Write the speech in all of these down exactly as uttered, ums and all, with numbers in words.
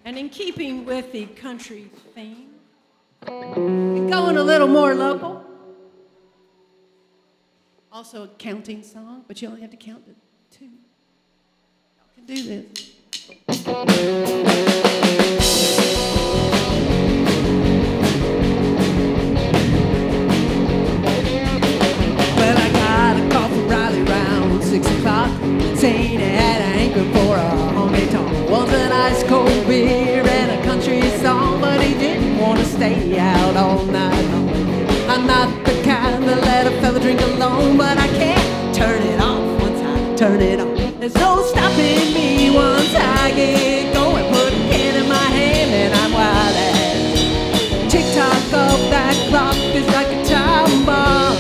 And in keeping with the country theme, and going a little more local, also a counting song, but you only have to count to two. Y'all can do this. Well, I got a call from Riley round six o'clock, saying he had an anchor for a honky tonk. Wants an ice cold beer and a country song, but he didn't want to stay out all night long. I'm not the kind that let a fella drink alone, but I can't turn it off once I turn it on. There's no stopping me once I get going. Put a can in my hand and I'm wild ass. Tick-tock of that clock is like a time bomb.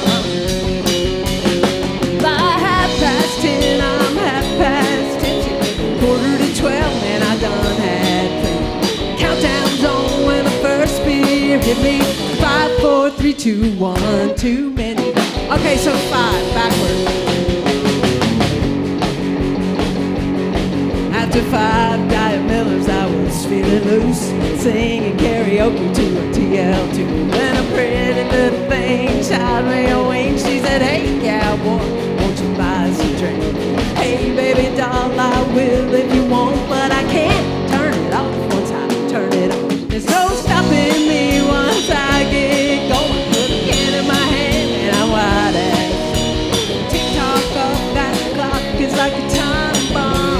By half past ten, I'm half past ten. Quarter to twelve and I done had plenty. Countdown's on when the first beer hit me. Five, four, three, two, one, too many. Okay, so five, backwards. After five Diet Millers, I was feeling loose, singing karaoke to a T L two. And a pretty little thing shot me a wink. She said, hey, cowboy, won't you buy us a drink? Hey, baby doll, I will if you want, but I can't turn it off once I turn it on. There's no stopping me once I get going. Put a can in my hand and I'm wide ass. Tick-tock of that clock is like a time bomb.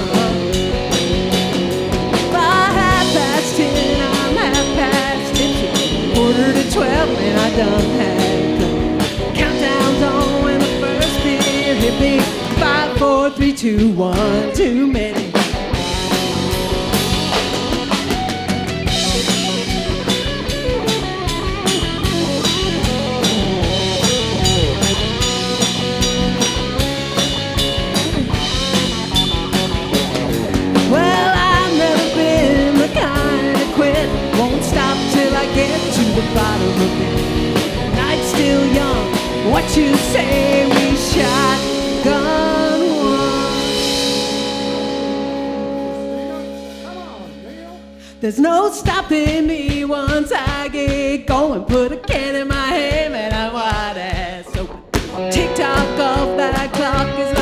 Quarter to twelve and I done had come. Countdown's on when the first beer hit me. Five, four, three, two, one, too many. Well, I've never been the kind to quit. Won't stop till I get to the bottom of it. Night's still young. What you say? We shotgun one. There's no stopping me once I get going. Put a can in my hand and I'm wide ass open. Tick-tock of that clock is